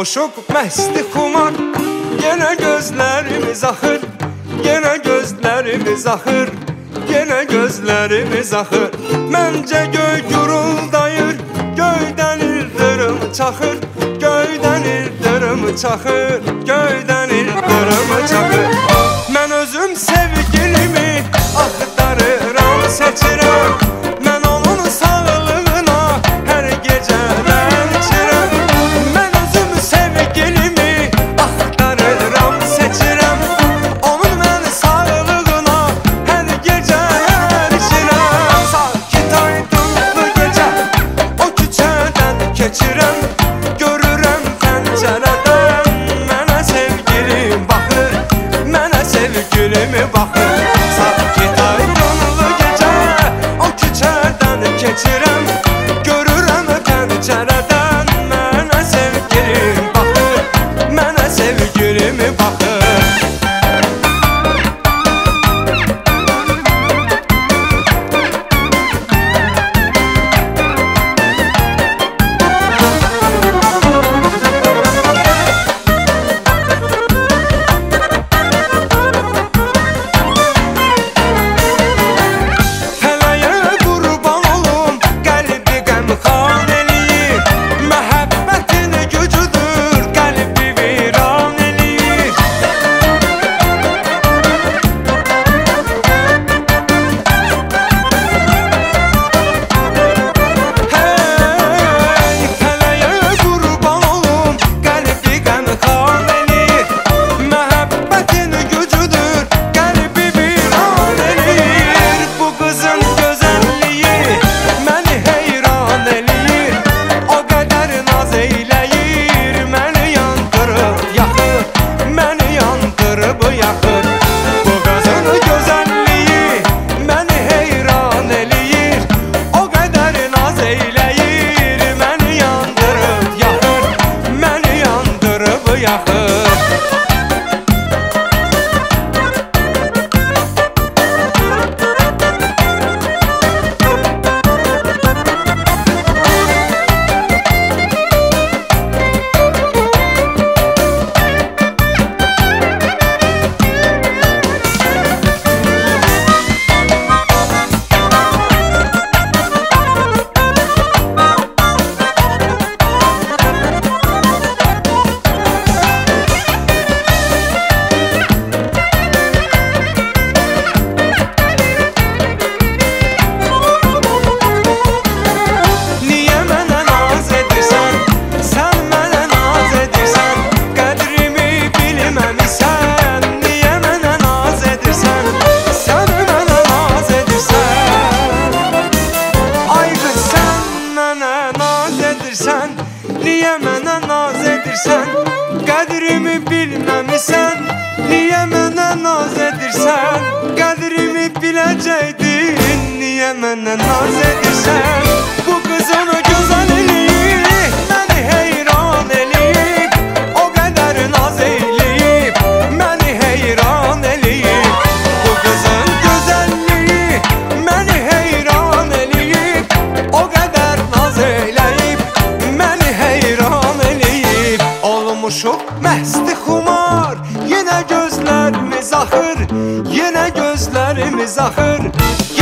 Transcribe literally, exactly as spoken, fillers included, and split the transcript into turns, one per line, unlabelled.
Olmuşuq məsti xumar, yenə gözlərimiz axır, yenə gözlərimiz axır, yenə gözlərimiz axır. Məncə göy guruldayır, göydən ildırım çaxır, göydən ildırım çaxır, göydən ildırım çaxır. Mən özüm sevgilimi axtarıram, seçirəm, mən onun sağlığına hər gecələr içirəm. Mən özüm sevgilimi axtarıram, seçirəm, onun mən sağlığına hər gecələr içirəm. Sakit aydınlı gecə o küçədən keçirəm, görürəm pəncərədən mənə sevgilim baxır, mənə sevgilimi baxır. Sakit aydınlı gecə o küçədən keçirəm, görürəm pəncərədən mənə sevgilim baxır, mənə sevgilimi baxır. Niyə mənə naz edirsən, qədrimi bilməmisən? Niyə mənə naz edirsən, qədrimi biləcəkdin? Niyə mənə naz edirsən? Bu qız onu gözəl eləyib, məni heyran eləyib, o qədər naz eləyib, məni heyran eləyib. Bu qızın gözəlliyi məni heyran eləyib, o qədər naz eləyib, məni heyran eləyib. Olmuşuq məsti xumar, yenə gözlərimiz axır, yenə gözlərimiz axır.